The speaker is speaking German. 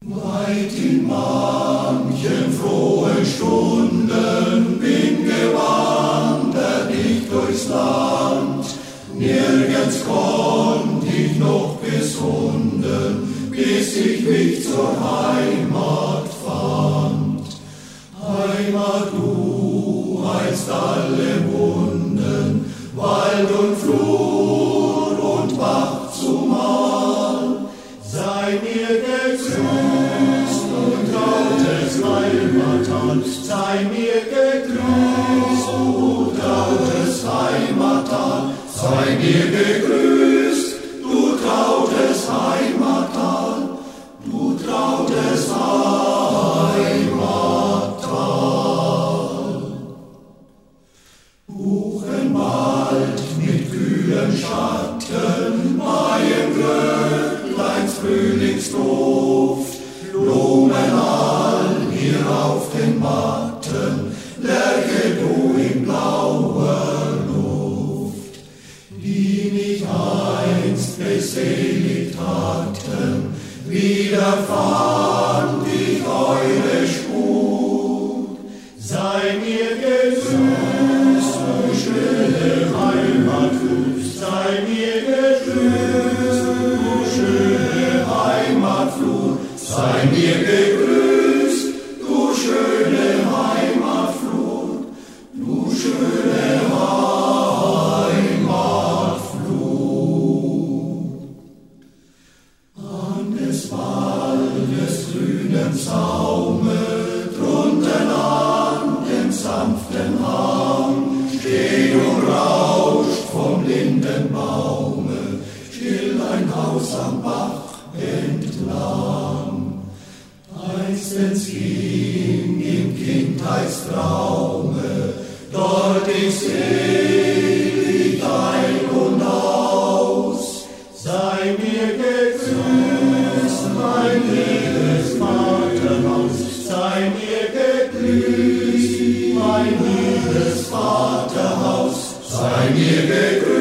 Weit in manchen frohen Stunden bin gewandert ich durchs Land, nirgends konnt ich noch gesunden, bis ich mich zur Heimat fand. Heimat, du heilst alle Wunden, Wald und Flur und Bach zumal, sei mir gegrüßt und trautes Heimattal, sei mir gegrüßt und trautes Heimattal, sei mir gegrüßt, du trautes Heimattal, du trautes Heimattal. Buchenwald mit kühlen Schatten, Maienglöckleins Frühlingsduft, Blumen all hier auf den Matten, Lerche du in blauer Luft, die mich einst beseligt hatten, wieder fand ich eure Spur. Sei mir gegrüßt, du schöne Heimatflut, sei mir gegrüßt, du schöne Heimatflut, sei mir gegrüßt, du schöne Heimatflut, du schöne Heimatflut. An des Waldes grünem Saume, drunten an dem sanften Hang, steht und rauscht vom Lindenbaume, still ein Haus am Bach entlang. Einstens ging im Kindheitstraume, dort ich selig ein und aus, sei mir gegrüßt, mein liebes Vaterhaus, sei mir gegrüßt, mein liebes Vaterhaus, sei mir gegrüßt.